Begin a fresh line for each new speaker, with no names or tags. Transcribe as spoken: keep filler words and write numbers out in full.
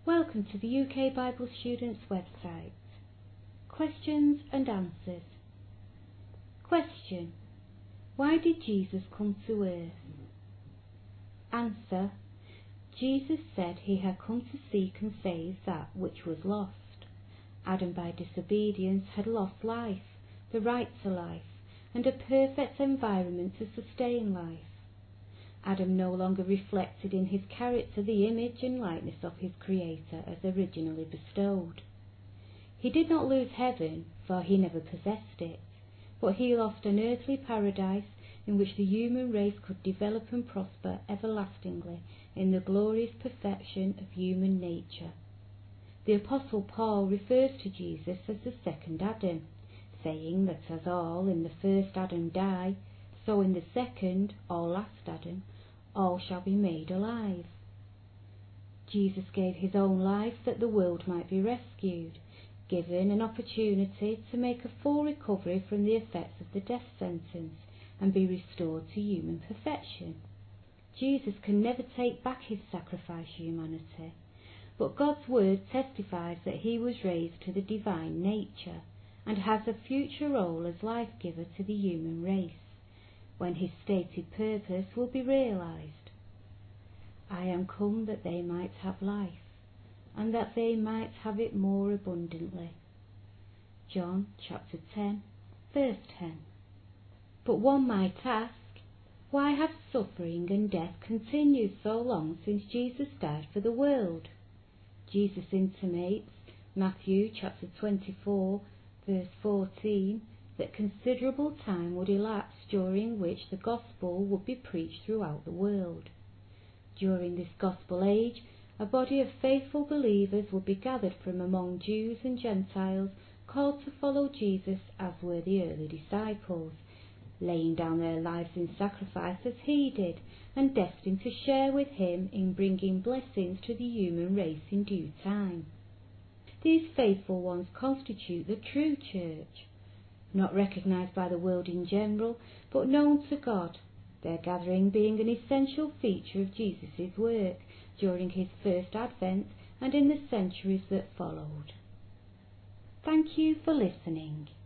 Welcome to the U K Bible Students website. Questions and answers. Question: why did Jesus come to earth? Answer: Jesus said he had come to seek and save that which was lost. Adam by disobedience had lost life, the right to life, and a perfect environment to sustain life. Adam no longer reflected in his character the image and likeness of his Creator as originally bestowed. He did not lose heaven, for he never possessed it, but he lost an earthly paradise in which the human race could develop and prosper everlastingly in the glorious perfection of human nature. The Apostle Paul refers to Jesus as the second Adam, saying that as all in the first Adam die, so in the second, or last Adam, all shall be made alive. Jesus gave his own life that the world might be rescued, given an opportunity to make a full recovery from the effects of the death sentence and be restored to human perfection. Jesus can never take back his sacrificed humanity, but God's word testifies that he was raised to the divine nature and has a future role as life-giver to the human race, when his stated purpose will be realized. I am come that they might have life, and that they might have it more abundantly. John chapter ten, verse ten. But one might ask, why have suffering and death continued so long since Jesus died for the world? Jesus intimates, Matthew chapter twenty-four, verse fourteen, that considerable time would elapse during which the gospel would be preached throughout the world. During this gospel age, a body of faithful believers would be gathered from among Jews and Gentiles, called to follow Jesus as were the early disciples, laying down their lives in sacrifice as he did, and destined to share with him in bringing blessings to the human race in due time. These faithful ones constitute the true church, not recognized by the world in general, but known to God, their gathering being an essential feature of Jesus' work during his first advent and in the centuries that followed. Thank you for listening.